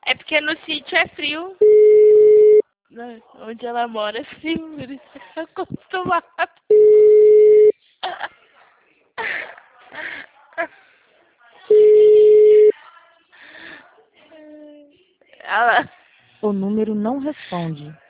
É porque no sítio é frio. Onde ela mora é frio, por isso é acostumada. Ela... O número não responde.